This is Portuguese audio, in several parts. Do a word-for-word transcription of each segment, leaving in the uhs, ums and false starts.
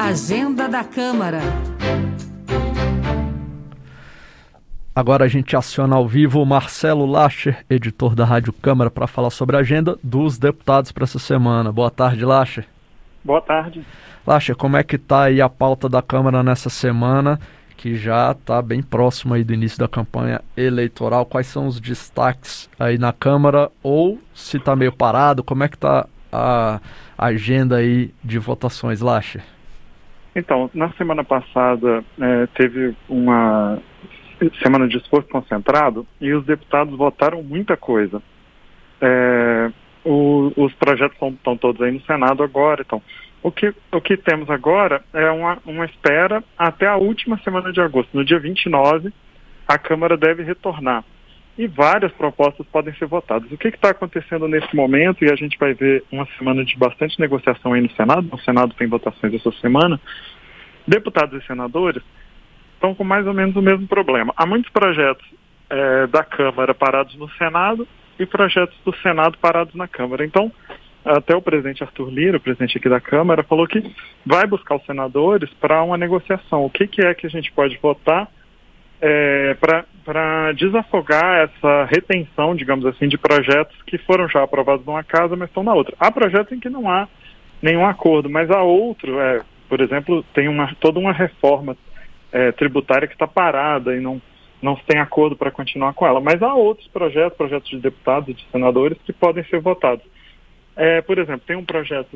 Agenda da Câmara. Agora a gente aciona ao vivo o Marcelo Lacher, editor da Rádio Câmara, para falar sobre a agenda dos deputados para essa semana. Boa tarde, Lacher. Boa tarde. Lacher, como é que está aí a pauta da Câmara nessa semana, que já está bem próximo aí do início da campanha eleitoral? Quais são os destaques aí na Câmara? Ou se está meio parado, como é que está a agenda aí de votações, Lacher? Então, na semana passada é, teve uma semana de esforço concentrado e os deputados votaram muita coisa. É, o, os projetos estão todos aí no Senado agora. Então, o que, o que temos agora é uma, uma espera até a última semana de agosto. No dia vinte e nove, a Câmara deve retornar e várias propostas podem ser votadas. O que está acontecendo nesse momento, e a gente vai ver uma semana de bastante negociação aí no Senado, o Senado tem votações essa semana, deputados e senadores estão com mais ou menos o mesmo problema. Há muitos projetos é, da Câmara parados no Senado e projetos do Senado parados na Câmara. Então, até o presidente Arthur Lira, o presidente aqui da Câmara, falou que vai buscar os senadores para uma negociação. O que, que é que a gente pode votar é, para desafogar essa retenção, digamos assim, de projetos que foram já aprovados numa casa, mas estão na outra. Há projetos em que não há nenhum acordo, mas há outro, é, por exemplo, tem uma, toda uma reforma É, tributária que está parada e não, não se tem acordo para continuar com ela. Mas há outros projetos, projetos de deputados e de senadores que podem ser votados. É, por exemplo, tem um projeto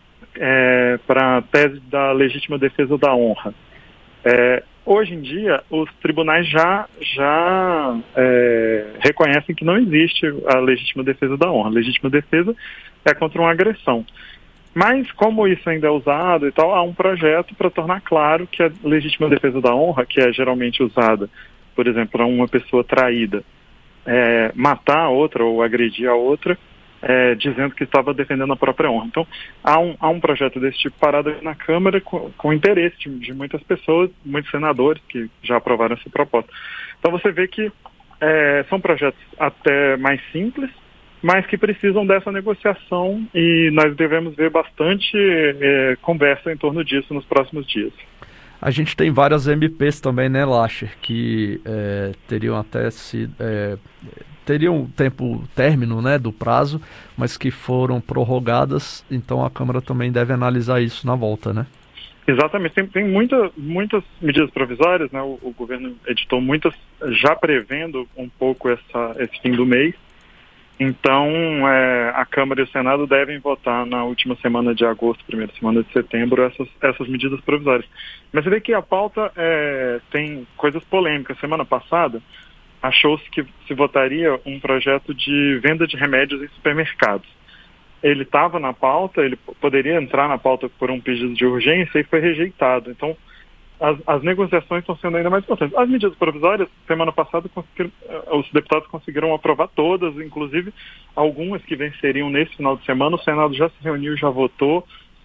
é, para a tese da legítima defesa da honra. É, hoje em dia, os tribunais já, já é, reconhecem que não existe a legítima defesa da honra. A legítima defesa é contra uma agressão. Mas, como isso ainda é usado e tal, há um projeto para tornar claro que a legítima defesa da honra, que é geralmente usada, por exemplo, para uma pessoa traída, é, matar a outra ou agredir a outra, é, dizendo que estava defendendo a própria honra. Então, há um, há um projeto desse tipo parado na Câmara com, com interesse de, de muitas pessoas, muitos senadores que já aprovaram essa proposta. Então, você vê que é, são projetos até mais simples, mas que precisam dessa negociação e nós devemos ver bastante é, conversa em torno disso nos próximos dias. A gente tem várias M Ps também, né, Lacher, que é, teriam até se é, teriam um tempo término, né, do prazo, mas que foram prorrogadas, então a Câmara também deve analisar isso na volta, né? Exatamente, tem, tem muita, muitas medidas provisórias, né, o, o governo editou muitas já prevendo um pouco essa, esse fim do mês. Então, é, a Câmara e o Senado devem votar na última semana de agosto, primeira semana de setembro, essas, essas medidas provisórias. Mas você vê que a pauta é, tem coisas polêmicas. Semana passada, achou-se que se votaria um projeto de venda de remédios em supermercados. Ele estava na pauta, ele poderia entrar na pauta por um pedido de urgência e foi rejeitado. Então, As, as negociações estão sendo ainda mais importantes. As medidas provisórias, semana passada, os deputados conseguiram aprovar todas, inclusive algumas que venceriam nesse final de semana. O Senado já se reuniu, já votou,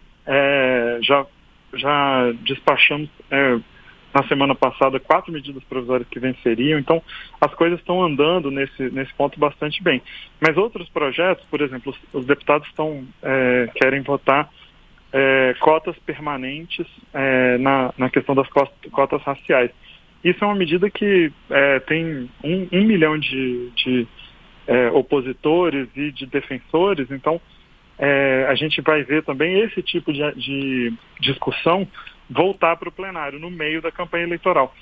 é, já, já despachamos é, na semana passada quatro medidas provisórias que venceriam. Então, as coisas estão andando nesse, nesse ponto bastante bem. Mas outros projetos, por exemplo, os, os deputados estão, é, querem votar É, cotas permanentes é, na, na questão das cotas, cotas raciais. Isso é uma medida que é, tem um, um milhão de, de é, opositores e de defensores, então é, a gente vai ver também esse tipo de, de discussão voltar para o plenário no meio da campanha eleitoral.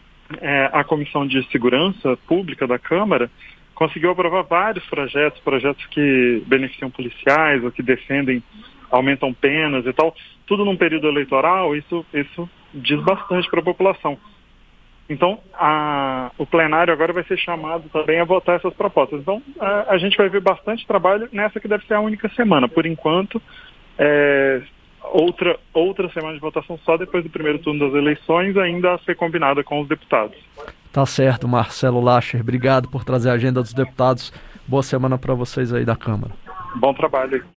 É, a Comissão de Segurança Pública da Câmara conseguiu aprovar vários projetos, projetos que beneficiam policiais ou que defendem, aumentam penas e tal, tudo num período eleitoral. Isso, isso diz bastante para a população. Então, a, o plenário agora vai ser chamado também a votar essas propostas. Então, a, a gente vai ver bastante trabalho nessa que deve ser a única semana. Por enquanto, é, outra, outra semana de votação só depois do primeiro turno das eleições, ainda a ser combinada com os deputados. Tá certo, Marcelo Lacher. Obrigado por trazer a agenda dos deputados. Boa semana para vocês aí da Câmara. Bom trabalho.